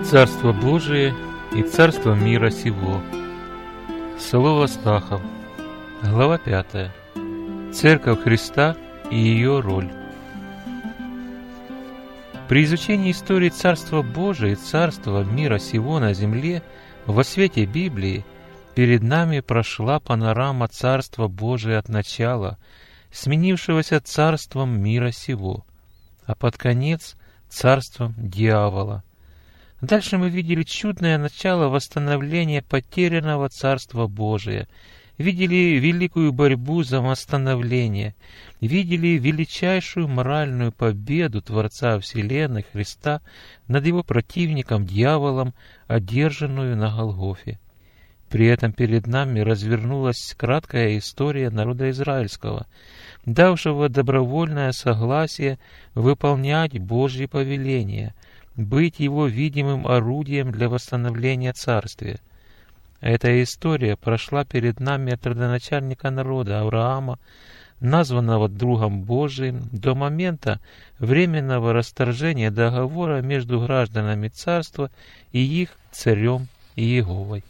Царство Божие и Царство мира сего. Село Астахов. Глава 5. Церковь Христа и ее роль. При изучении истории Царства Божия и Царства мира сего на земле во свете Библии перед нами прошла панорама Царства Божия от начала, сменившегося Царством мира сего, а под конец Царством дьявола. Дальше мы видели чудное начало восстановления потерянного Царства Божия, видели великую борьбу за восстановление, видели величайшую моральную победу Творца Вселенной Христа над его противником, дьяволом, одержанную на Голгофе. При этом перед нами развернулась краткая история народа израильского, давшего добровольное согласие выполнять Божьи повеления, быть его видимым орудием для восстановления царствия. Эта история прошла перед нами от родоначальника народа Авраама, названного другом Божиим, до момента временного расторжения договора между гражданами царства и их царем Иеговой.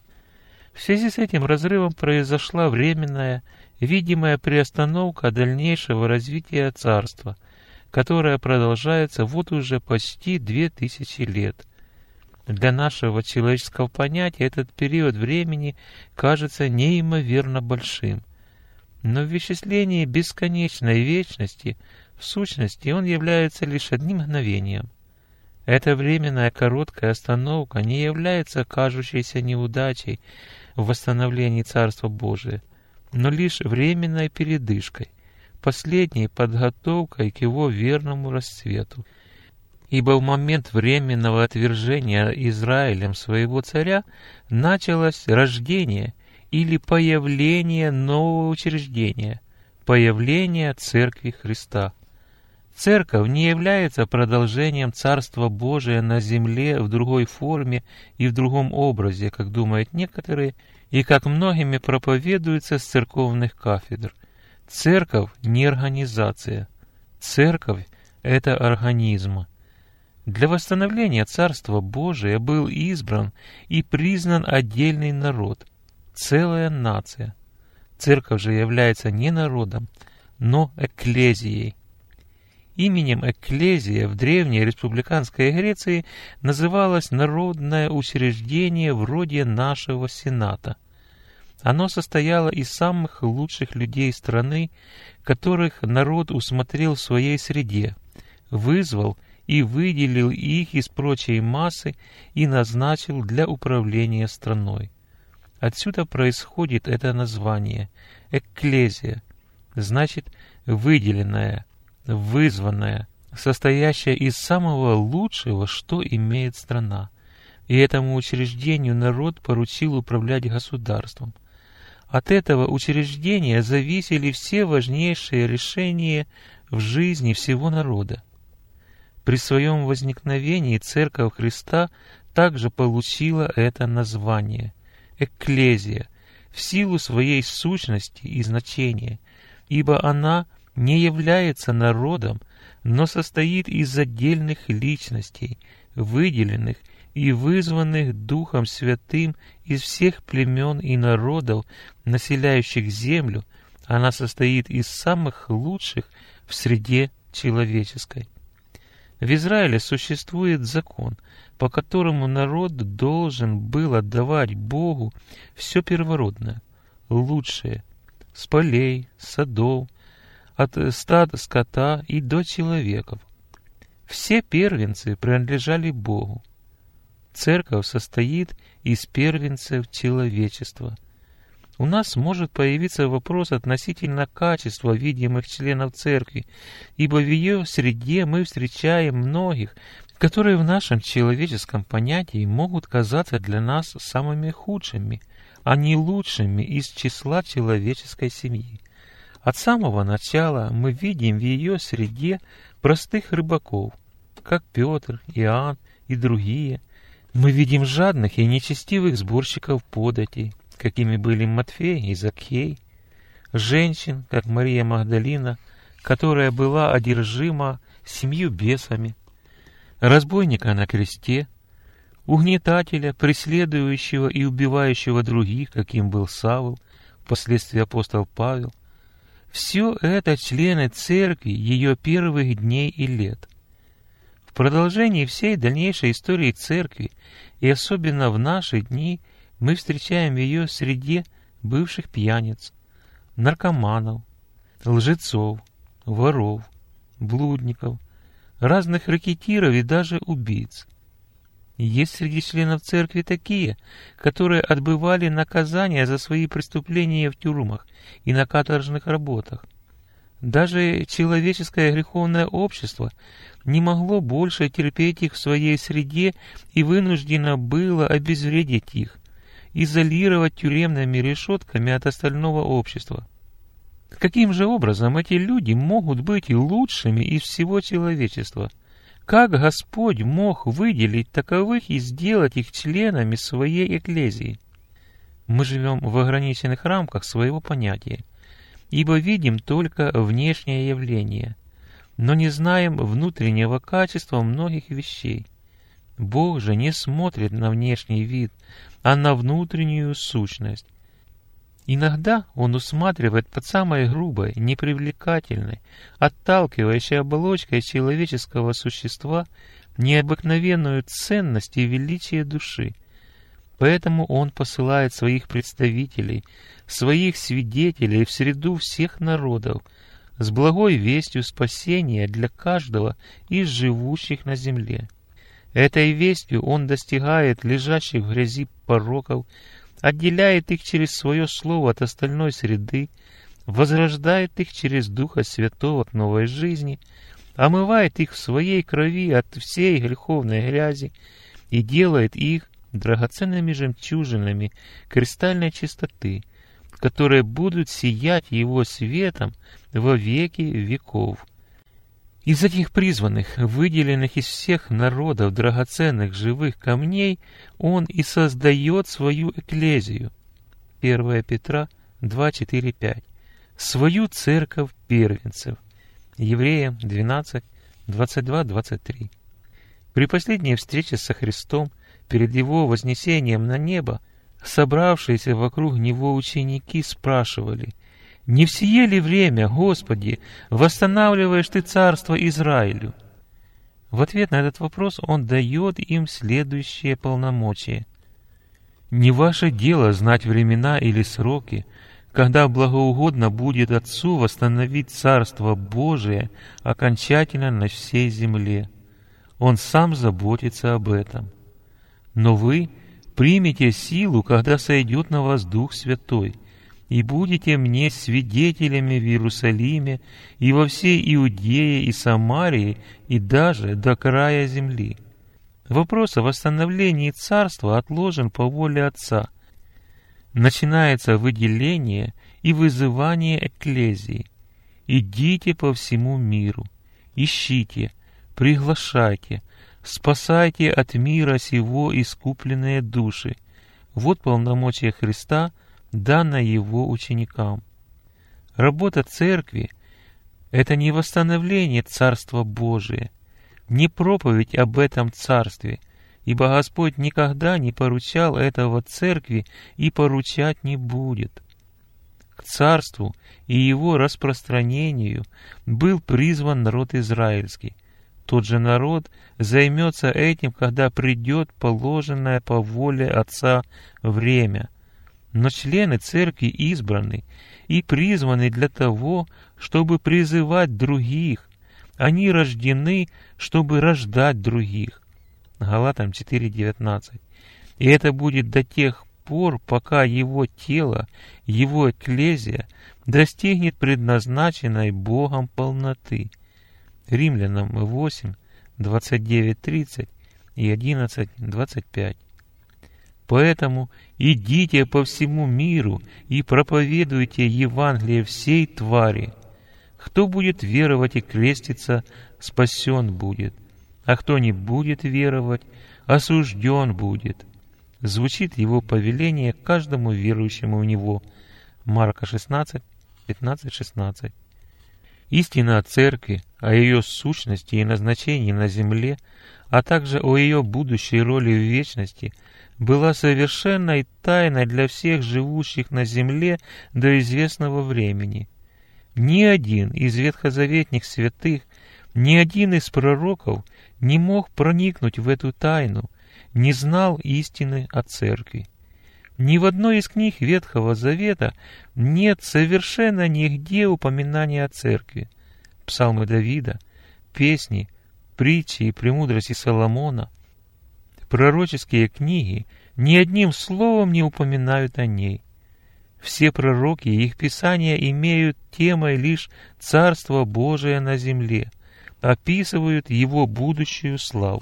В связи с этим разрывом произошла временная, видимая приостановка дальнейшего развития царства, которая продолжается вот уже почти 2000 лет. Для нашего человеческого понятия этот период времени кажется неимоверно большим. Но в исчислении бесконечной вечности, в сущности, он является лишь одним мгновением. Эта временная короткая остановка не является кажущейся неудачей в восстановлении Царства Божия, но лишь временной передышкой, последней подготовкой к его верному расцвету. Ибо в момент временного отвержения Израилем своего царя началось рождение или появление нового учреждения, появление Церкви Христа. Церковь не является продолжением Царства Божия на земле в другой форме и в другом образе, как думают некоторые, и как многими проповедуется с церковных кафедр. Церковь не организация. Церковь — это организм. Для восстановления Царства Божия был избран и признан отдельный народ, целая нация. Церковь же является не народом, но экклезией. Именем экклезия в древней республиканской Греции называлось народное учреждение вроде нашего Сената. Оно состояло из самых лучших людей страны, которых народ усмотрел в своей среде, вызвал и выделил их из прочей массы и назначил для управления страной. Отсюда происходит это название – экклезия, значит выделенная, вызванная, состоящая из самого лучшего, что имеет страна. И этому учреждению народ поручил управлять государством. От этого учреждения зависели все важнейшие решения в жизни всего народа. При своем возникновении Церковь Христа также получила это название – экклезия, в силу своей сущности и значения, ибо она не является народом, но состоит из отдельных личностей, выделенных и вызванных Духом Святым из всех племен и народов, населяющих землю. Она состоит из самых лучших в среде человеческой. В Израиле существует закон, по которому народ должен был отдавать Богу все первородное, лучшее, с полей, садов, от стад скота и до человеков. Все первенцы принадлежали Богу. Церковь состоит из первенцев человечества. У нас может появиться вопрос относительно качества видимых членов Церкви, ибо в ее среде мы встречаем многих, которые в нашем человеческом понятии могут казаться для нас самыми худшими, а не лучшими из числа человеческой семьи. От самого начала мы видим в ее среде простых рыбаков, как Петр, Иоанн и другие. Мы видим жадных и нечестивых сборщиков податей, какими были Матфей и Закхей, женщин, как Мария Магдалина, которая была одержима 7 бесами, разбойника на кресте, угнетателя, преследующего и убивающего других, каким был Савл, впоследствии апостол Павел. Все это члены церкви ее первых дней и лет. В продолжении всей дальнейшей истории церкви, и особенно в наши дни, мы встречаем ее в среде бывших пьяниц, наркоманов, лжецов, воров, блудников, разных рэкетиров и даже убийц. Есть среди членов церкви такие, которые отбывали наказание за свои преступления в тюрьмах и на каторжных работах. Даже человеческое греховное общество не могло больше терпеть их в своей среде и вынуждено было обезвредить их, изолировать тюремными решетками от остального общества. Каким же образом эти люди могут быть лучшими из всего человечества? Как Господь мог выделить таковых и сделать их членами своей экклезии? Мы живем в ограниченных рамках своего понятия, ибо видим только внешнее явление, но не знаем внутреннего качества многих вещей. Бог же не смотрит на внешний вид, а на внутреннюю сущность. Иногда Он усматривает под самой грубой, непривлекательной, отталкивающей оболочкой человеческого существа необыкновенную ценность и величие души. Поэтому Он посылает своих представителей, своих свидетелей в среду всех народов с благой вестью спасения для каждого из живущих на земле. Этой вестью Он достигает лежащих в грязи пороков, отделяет их через свое слово от остальной среды, возрождает их через Духа Святого к новой жизни, омывает их в своей крови от всей греховной грязи и делает их драгоценными жемчужинами кристальной чистоты, которые будут сиять Его светом во веки веков. Из этих призванных, выделенных из всех народов драгоценных живых камней, Он и создает свою экклезию. 1 Петра 2, 4, 5. Свою церковь первенцев. Евреям 12, 22, 23. При последней встрече со Христом, перед Его вознесением на небо, собравшиеся вокруг Него ученики спрашивали: «Не в сие ли время, Господи, восстанавливаешь Ты царство Израилю?» В ответ на этот вопрос Он дает им следующее полномочие: «Не ваше дело знать времена или сроки, когда благоугодно будет Отцу восстановить Царство Божие окончательно на всей земле. Он Сам заботится об этом. Но вы примете силу, когда сойдет на вас Дух Святой, и будете мне свидетелями в Иерусалиме и во всей Иудее и Самарии и даже до края земли». Вопрос о восстановлении царства отложен по воле Отца. Начинается выделение и вызывание экклезии. «Идите по всему миру, ищите, приглашайте, спасайте от мира сего искупленные души». Вот полномочия Христа, данное Его ученикам. Работа Церкви — это не восстановление Царства Божия, не проповедь об этом Царстве, ибо Господь никогда не поручал этого Церкви и поручать не будет. К Царству и его распространению был призван народ израильский. Тот же народ займется этим, когда придет положенное по воле Отца время. Но члены Церкви избраны и призваны для того, чтобы призывать других. Они рождены, чтобы рождать других. Галатам 4:19. И это будет до тех пор, пока его тело, его экклезия достигнет предназначенной Богом полноты. Римлянам 8, 29-30 и 11-25. Поэтому идите по всему миру и проповедуйте Евангелие всей твари. Кто будет веровать и креститься, спасен будет, а кто не будет веровать, осужден будет. Звучит его повеление каждому верующему в него. Марка 16, 15-16. Истина о Церкви, о ее сущности и назначении на земле, а также о ее будущей роли в вечности, была совершенной тайной для всех живущих на земле до известного времени. Ни один из ветхозаветных святых, ни один из пророков не мог проникнуть в эту тайну, не знал истины о Церкви. Ни в одной из книг Ветхого Завета нет совершенно нигде упоминания о Церкви. Псалмы Давида, песни, притчи и премудрости Соломона, пророческие книги ни одним словом не упоминают о ней. Все пророки и их писания имеют темой лишь Царство Божие на земле, описывают его будущую славу.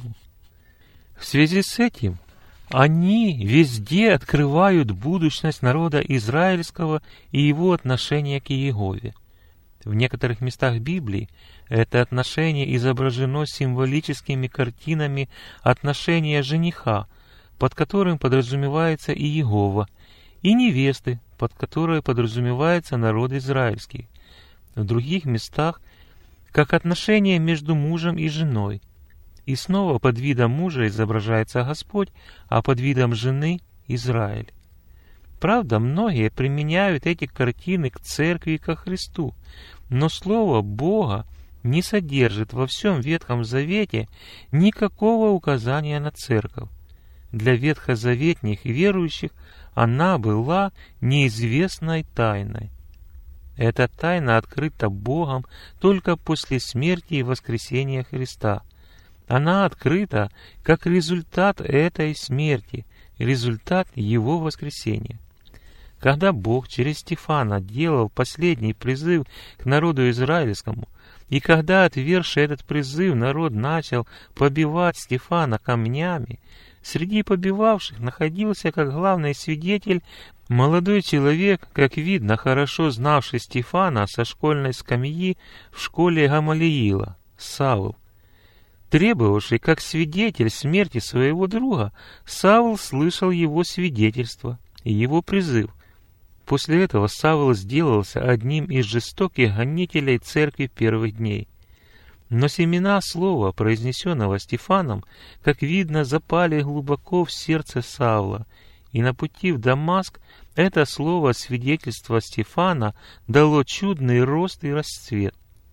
В связи с этим они везде открывают будущность народа израильского и его отношение к Иегове. В некоторых местах Библии это отношение изображено символическими картинами отношения жениха, под которым подразумевается Иегова, и невесты, под которой подразумевается народ израильский. В других местах как отношение между мужем и женой. И снова под видом мужа изображается Господь, а под видом жены — Израиль. Правда, многие применяют эти картины к Церкви и ко Христу, но Слово Бога не содержит во всем Ветхом Завете никакого указания на Церковь. Для ветхозаветных верующих она была неизвестной тайной. Эта тайна открыта Богом только после смерти и воскресения Христа. Она открыта как результат этой смерти, результат Его воскресения. Когда Бог через Стефана делал последний призыв к народу израильскому, и когда, отвергший этот призыв, народ начал побивать Стефана камнями, среди побивавших находился как главный свидетель молодой человек, как видно, хорошо знавший Стефана со школьной скамьи в школе Гамалиила, Савл. Требовавший как свидетель смерти своего друга, Савл слышал его свидетельство и его призыв. После этого Савл сделался одним из жестоких гонителей церкви первых дней. Но семена слова, произнесенного Стефаном, как видно, запали глубоко в сердце Савла, и на пути в Дамаск это слово свидетельства Стефана дало чудный рост и расцвет.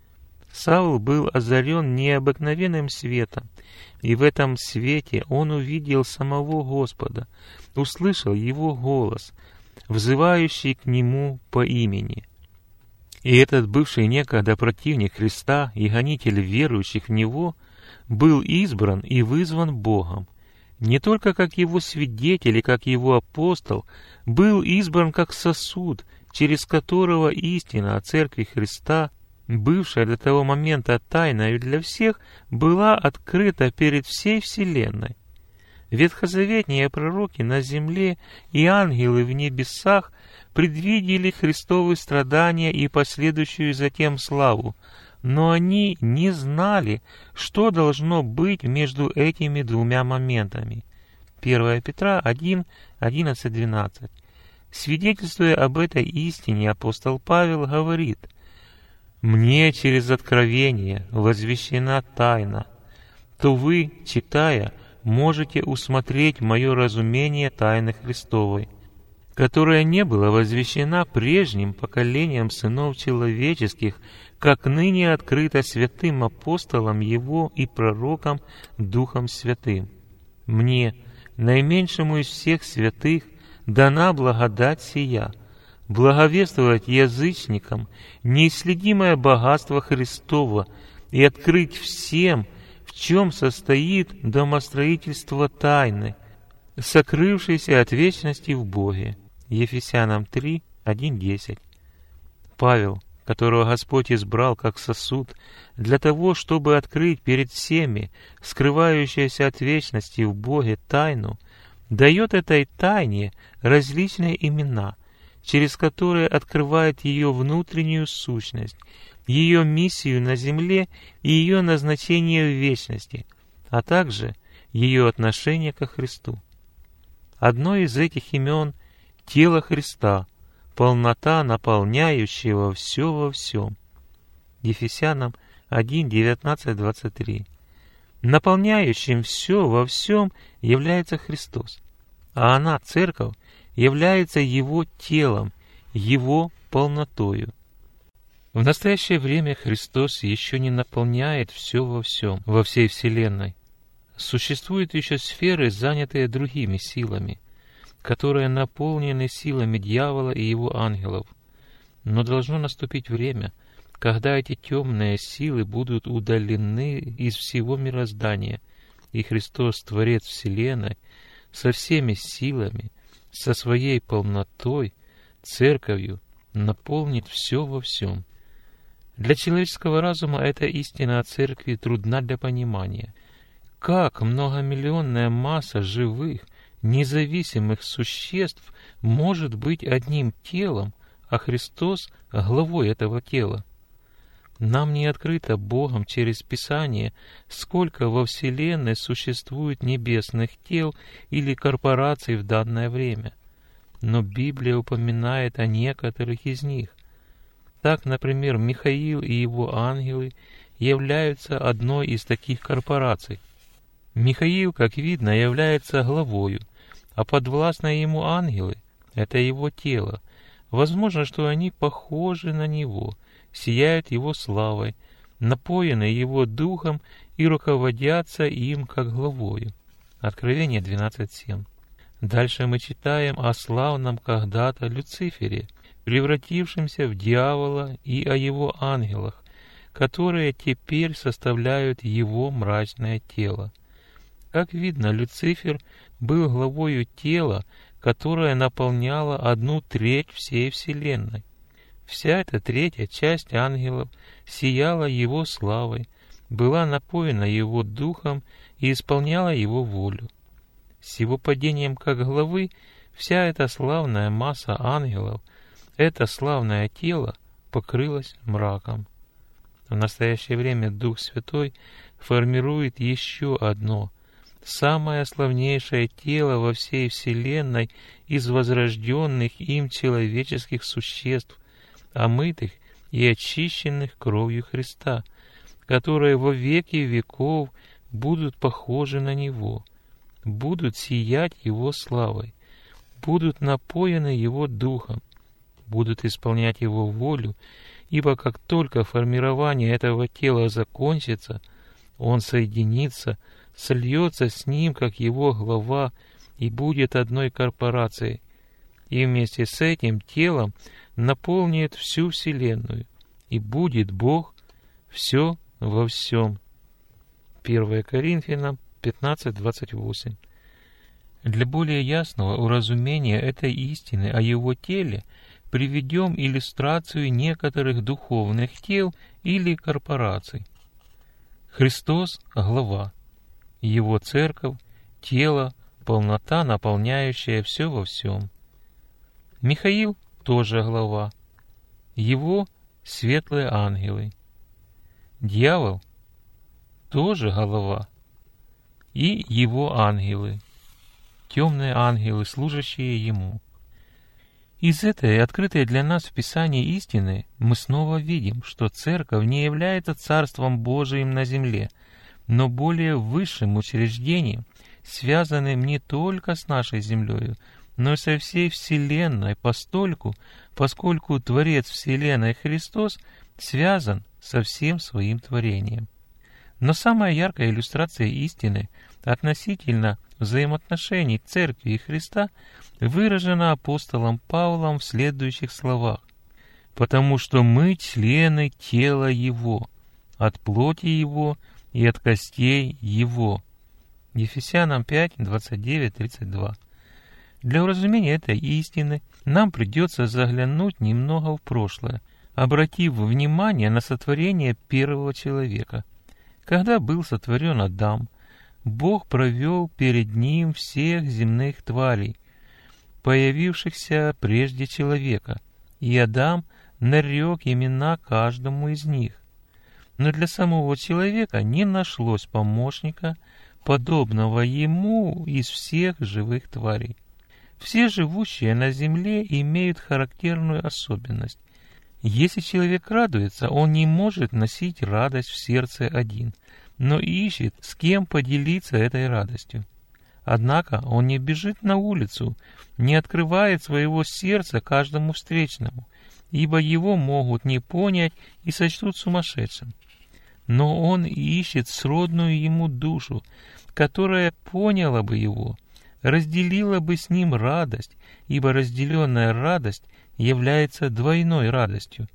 Савл был озарен необыкновенным светом, и в этом свете он увидел самого Господа, услышал Его голос, взывающий к Нему по имени. И этот бывший некогда противник Христа и гонитель верующих в Него был избран и вызван Богом. Не только как Его свидетель и как Его апостол, был избран как сосуд, через которого истина о Церкви Христа, бывшая до того момента тайною для всех, была открыта перед всей вселенной. Ветхозаветные пророки на земле и ангелы в небесах предвидели Христовы страдания и последующую затем славу, но они не знали, что должно быть между этими двумя моментами. 1 Петра 1, 11-12. Свидетельствуя об этой истине, апостол Павел говорит: «Мне через откровение возвещена тайна, то вы, читая, можете усмотреть мое разумение тайны Христовой, которая не была возвещена прежним поколениям сынов человеческих, как ныне открыта святым апостолам Его и пророкам Духом Святым. Мне, наименьшему из всех святых, дана благодать сия, благовествовать язычникам неисследимое богатство Христово и открыть всем, в чем состоит домостроительство тайны, сокрывшейся от вечности в Боге». Ефесянам 3, 1-10. Павел, которого Господь избрал как сосуд, для того, чтобы открыть перед всеми скрывающуюся от вечности в Боге тайну, дает этой тайне различные имена, через которые открывает ее внутреннюю сущность, ее миссию на земле и ее назначение в вечности, а также ее отношение ко Христу. Одно из этих имен — тело Христа, полнота, наполняющего все во всем. Ефесянам 1, 19, 23. Наполняющим все во всем является Христос, а она, Церковь, является Его телом, Его полнотою. В настоящее время Христос еще не наполняет все во всем, во всей Вселенной. Существуют еще сферы, занятые другими силами, которые наполнены силами дьявола и его ангелов. Но должно наступить время, когда эти темные силы будут удалены из всего мироздания, и Христос, Творец Вселенной, со всеми силами, со своей полнотой, Церковью, наполнит все во всем. Для человеческого разума эта истина о Церкви трудна для понимания. Как многомиллионная масса живых, независимых существ может быть одним телом, а Христос — главой этого тела? Нам не открыто Богом через Писание, сколько во Вселенной существует небесных тел или корпораций в данное время. Но Библия упоминает о некоторых из них. Так, например, Михаил и его ангелы являются одной из таких корпораций. Михаил, как видно, является главою, а подвластные ему ангелы — это его тело. Возможно, что они похожи на него, сияют его славой, напоены его духом и руководятся им как главою. Откровение 12:7. Дальше мы читаем о славном когда-то Люцифере, превратившемся в дьявола, и о его ангелах, которые теперь составляют его мрачное тело. Как видно, Люцифер был главою тела, которое наполняло 1/3 всей Вселенной. Вся эта третья часть ангелов сияла его славой, была напоена его духом и исполняла его волю. С его падением как главы вся эта славная масса ангелов, это славное тело, покрылось мраком. В настоящее время Дух Святой формирует еще одно, самое славнейшее тело во всей Вселенной из возрожденных им человеческих существ, омытых и очищенных кровью Христа, которые во веки веков будут похожи на Него, будут сиять Его славой, будут напоены Его Духом, будут исполнять Его волю, ибо как только формирование этого тела закончится, Он соединится, сольется с Ним, как Его глава, и будет одной корпорацией, и вместе с этим телом наполнит всю Вселенную, и будет Бог все во всем. 1 Коринфянам 15:28. Для более ясного уразумения этой истины о Его теле приведем иллюстрацию некоторых духовных тел или корпораций. Христос — глава, Его Церковь — тело, полнота, наполняющая все во всем. Михаил тоже глава, его светлые ангелы. Дьявол тоже голова, и его ангелы, темные ангелы, служащие ему. Из этой открытой для нас в Писании истины мы снова видим, что Церковь не является Царством Божиим на земле, но более высшим учреждением, связанным не только с нашей землею, но и со всей Вселенной, поскольку Творец Вселенной Христос связан со всем своим творением. Но самая яркая иллюстрация истины относительно взаимоотношений Церкви и Христа выражена апостолом Павлом в следующих словах: «Потому что мы члены тела Его, от плоти Его и от костей Его». Ефесянам 5, 29, 32. Для уразумения этой истины нам придется заглянуть немного в прошлое, обратив внимание на сотворение первого человека. Когда был сотворен Адам, Бог провел перед ним всех земных тварей, появившихся прежде человека, и Адам нарек имена каждому из них. Но для самого человека не нашлось помощника, подобного ему из всех живых тварей. Все живущие на земле имеют характерную особенность. Если человек радуется, он не может носить радость в сердце один, но ищет, с кем поделиться этой радостью. Однако он не бежит на улицу, не открывает своего сердца каждому встречному, ибо его могут не понять и сочтут сумасшедшим. Но он ищет сродную ему душу, которая поняла бы его, разделила бы с ним радость, ибо разделенная радость является двойной радостью.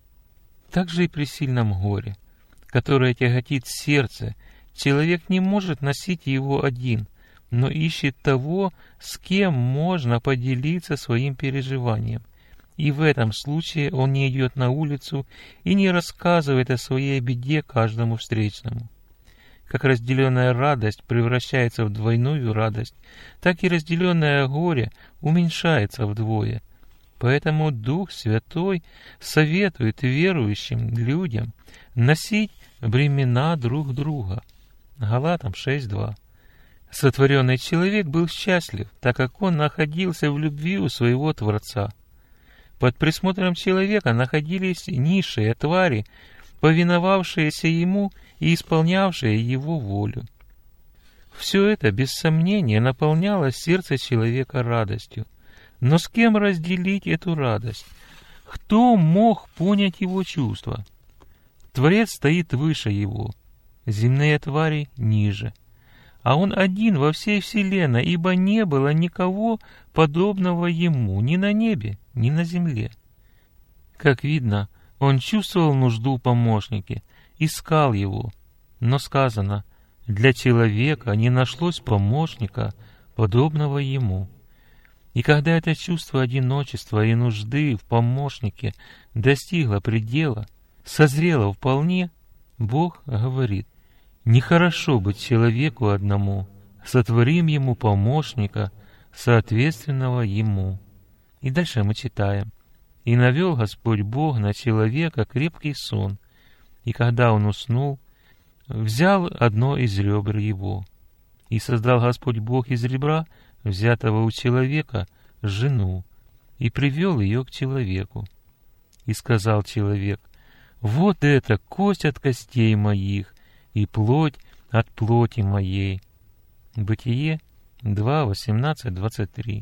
Так же и при сильном горе, которое тяготит сердце, человек не может носить его один, но ищет того, с кем можно поделиться своим переживанием. И в этом случае он не идет на улицу и не рассказывает о своей беде каждому встречному. Как разделенная радость превращается в двойную радость, так и разделенное горе уменьшается вдвое. Поэтому Дух Святой советует верующим людям носить бремена друг друга. Галатам 6:2. Сотворенный человек был счастлив, так как он находился в любви у своего Творца. Под присмотром человека находились низшие твари, повиновавшиеся ему и исполнявшие его волю. Все это, без сомнения, наполняло сердце человека радостью. Но с кем разделить эту радость? Кто мог понять его чувства? Творец стоит выше его, земные твари ниже. А он один во всей вселенной, ибо не было никого подобного ему ни на небе, ни на земле. Как видно, он чувствовал нужду в помощнике, искал его. Но сказано, для человека не нашлось помощника, подобного ему. И когда это чувство одиночества и нужды в помощнике достигло предела, созрело вполне, Бог говорит: «Нехорошо быть человеку одному, сотворим ему помощника, соответственного ему». И дальше мы читаем: «И навел Господь Бог на человека крепкий сон, и когда он уснул, взял одно из ребер его. И создал Господь Бог из ребра, взятого у человека, жену, и привел ее к человеку. И сказал человек: вот это кость от костей моих и плоть от плоти моей». Бытие 2:18-23.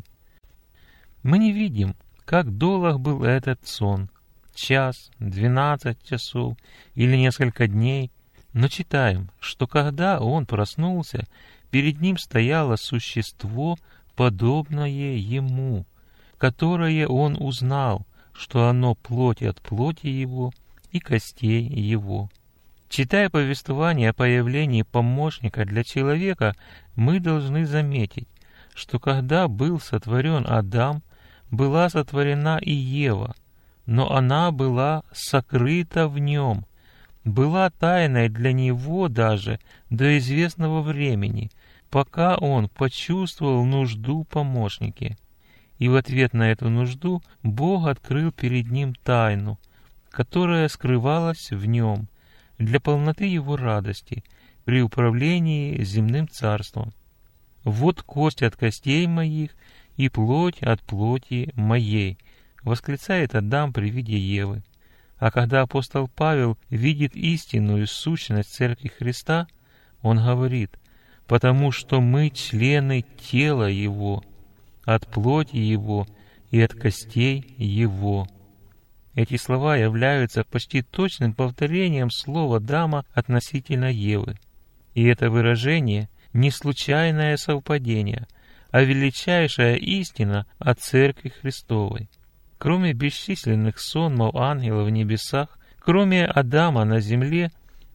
Мы не видим, как долг был этот сон, час, 12 часов или несколько дней, но читаем, что когда он проснулся, перед ним стояло существо, подобное ему, которое он узнал, что оно плоть от плоти его и костей его. Читая повествование о появлении помощника для человека, мы должны заметить, что когда был сотворен Адам, была сотворена и Ева, но она была сокрыта в нем, была тайной для него даже до известного времени, пока он почувствовал нужду в помощнике. И в ответ на эту нужду Бог открыл перед ним тайну, которая скрывалась в нем, для полноты его радости при управлении земным царством. «Вот кость от костей моих и плоть от плоти моей», восклицает Адам при виде Евы. А когда апостол Павел видит истинную сущность Церкви Христа, он говорит: «Потому что мы члены тела Его, от плоти Его и от костей Его». Эти слова являются почти точным повторением слова Адама относительно Евы. И это выражение не случайное совпадение, а величайшая истина о Церкви Христовой. Кроме бесчисленных сонмов ангелов в небесах, кроме Адама на земле,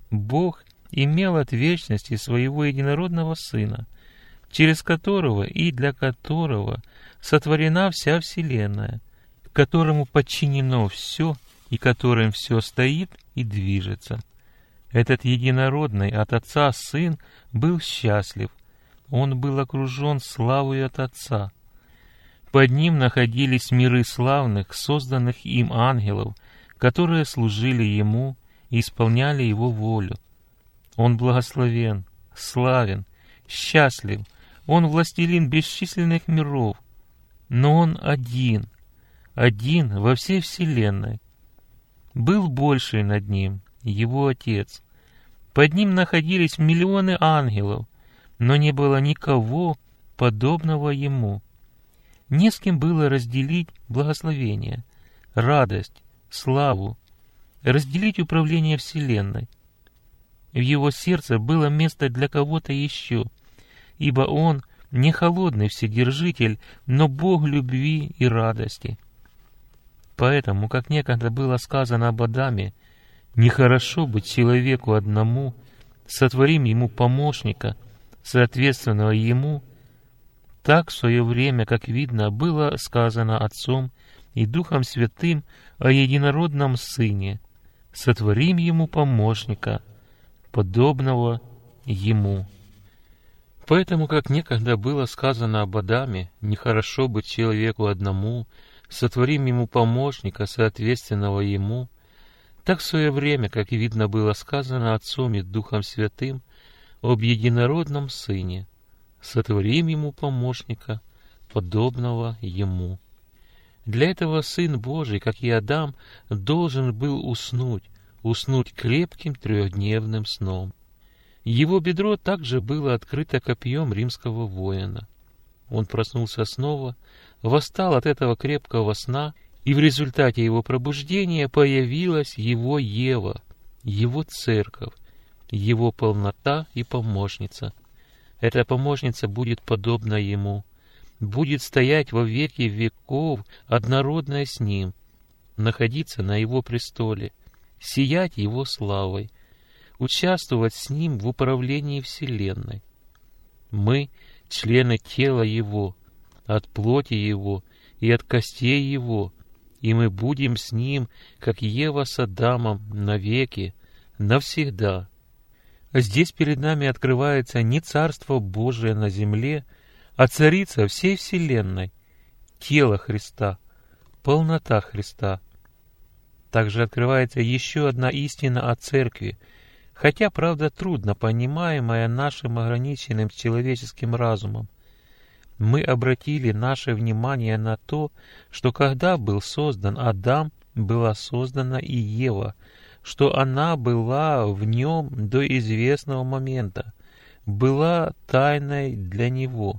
Бог имел от вечности своего единородного Сына, через которого и для которого сотворена вся вселенная, которому подчинено все и которым все стоит и движется. Этот единородный от Отца Сын был счастлив, он был окружен славой от Отца. Под ним находились миры славных, созданных им ангелов, которые служили ему и исполняли его волю. Он благословен, славен, счастлив, он властелин бесчисленных миров, но он один во всей вселенной. был больший над ним, его Отец. Под ним находились миллионы ангелов, но не было никого подобного ему. Не с кем было разделить благословение, радость, славу, разделить управление Вселенной. В его сердце было место для кого-то еще, ибо он не холодный вседержитель, но Бог любви и радости. Поэтому, как некогда было сказано об Адаме, нехорошо быть человеку одному, сотворим ему помощника, соответственного ему, так в свое время, как видно, было сказано Отцом и Духом Святым о единородном Сыне, сотворим ему помощника, подобного ему. Поэтому, как некогда было сказано об Адаме, нехорошо быть человеку одному, сотворим ему помощника, соответственного ему, так в свое время, как видно, было сказано Отцом и Духом Святым об единородном Сыне, сотворим ему помощника, подобного ему. Для этого Сын Божий, как и Адам, должен был уснуть крепким трехдневным сном. Его бедро также было открыто копьем римского воина. Он проснулся снова, восстал от этого крепкого сна, и в результате его пробуждения появилась его Ева, его церковь, его полнота и помощница. Эта помощница будет подобна ему, будет стоять во веки веков, однородная с ним, находиться на его престоле, сиять его славой, участвовать с ним в управлении Вселенной. Мы — члены тела Его, от плоти Его и от костей Его, и мы будем с Ним, как Ева с Адамом, навеки, навсегда. Здесь перед нами открывается не Царство Божие на земле, а Царица всей Вселенной, тело Христа, полнота Христа. Также открывается еще одна истина о Церкви, хотя, правда, трудно понимаемая нашим ограниченным человеческим разумом. Мы обратили наше внимание на то, что когда был создан Адам, была создана и Ева, что она была в нем до известного момента, была тайной для него.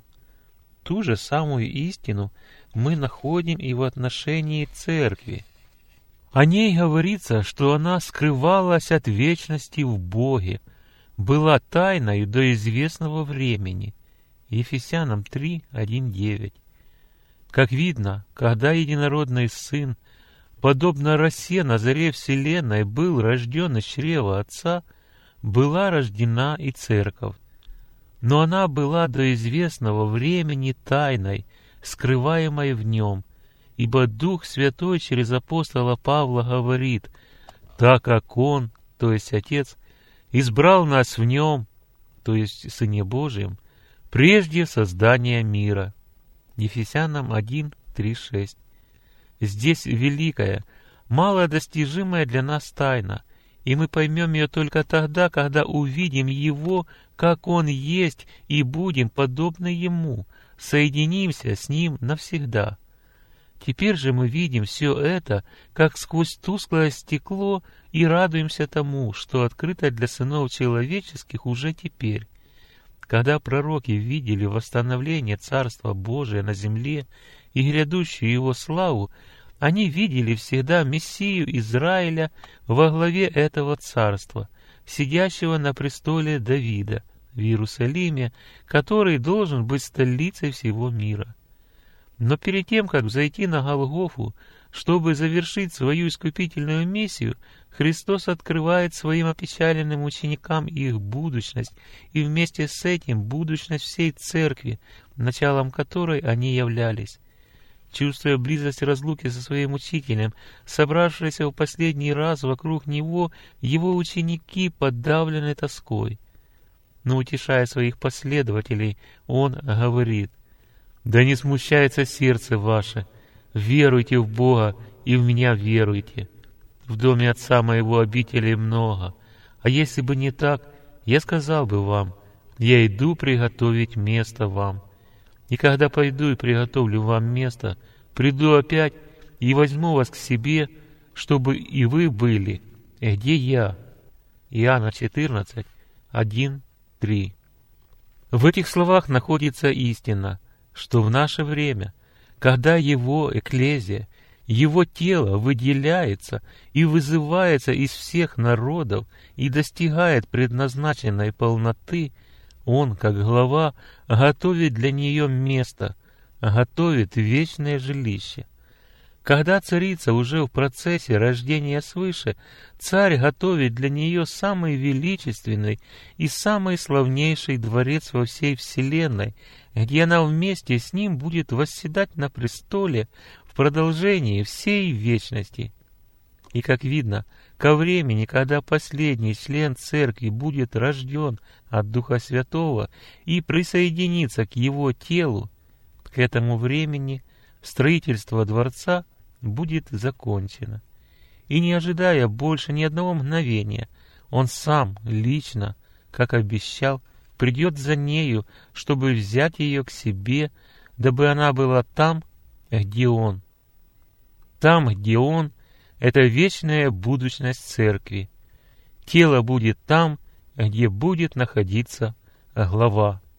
Ту же самую истину мы находим и в отношении Церкви. О ней говорится, что она скрывалась от вечности в Боге, была тайною до известного времени. Ефесянам 3:1-9. Как видно, когда единородный Сын, подобно росе на заре Вселенной, был рожден из чрева Отца, была рождена и Церковь. Но она была до известного времени тайной, скрываемой в нем, ибо Дух Святой через апостола Павла говорит: «Так как Он, то есть Отец, избрал нас в Нем, то есть Сыне Божьем, прежде создания мира». Ефесянам 1:3-6. Здесь великая, малодостижимая для нас тайна, и мы поймем ее только тогда, когда увидим Его, как Он есть, и будем подобны Ему, соединимся с Ним навсегда. Теперь же мы видим все это, как сквозь тусклое стекло, и радуемся тому, что открыто для сынов человеческих уже теперь. Когда пророки видели восстановление Царства Божия на земле и грядущую Его славу, они видели всегда Мессию Израиля во главе этого царства, сидящего на престоле Давида в Иерусалиме, который должен быть столицей всего мира. Но перед тем, как взойти на Голгофу, чтобы завершить свою искупительную миссию, Христос открывает своим опечаленным ученикам их будущность, и вместе с этим будущность всей Церкви, началом которой они являлись. Чувствуя близость разлуки со своим учителем, собравшиеся в последний раз вокруг него, его ученики подавлены тоской. Но, утешая своих последователей, он говорит: «Да не смущается сердце ваше, веруйте в Бога и в меня веруйте. В доме Отца моего обителей много, а если бы не так, я сказал бы вам: я иду приготовить место вам. И когда пойду и приготовлю вам место, приду опять и возьму вас к себе, чтобы и вы были, где я». Иоанна 14, 1, 3. В этих словах находится истина, что в наше время, когда Его экклезия, Его тело выделяется и вызывается из всех народов и достигает предназначенной полноты, Он, как глава, готовит для нее место, готовит вечное жилище. Когда царица уже в процессе рождения свыше, царь готовит для нее самый величественный и самый славнейший дворец во всей вселенной, где она вместе с ним будет восседать на престоле в продолжении всей вечности. И, как видно, ко времени, когда последний член церкви будет рожден от Духа Святого и присоединится к его телу, к этому времени строительство дворца будет закончено. И не ожидая больше ни одного мгновения, Он сам лично, как обещал, придет за нею, чтобы взять ее к себе, дабы она была там, где Он. Там, где Он, это вечная будущность церкви. Тело будет там, где будет находиться глава.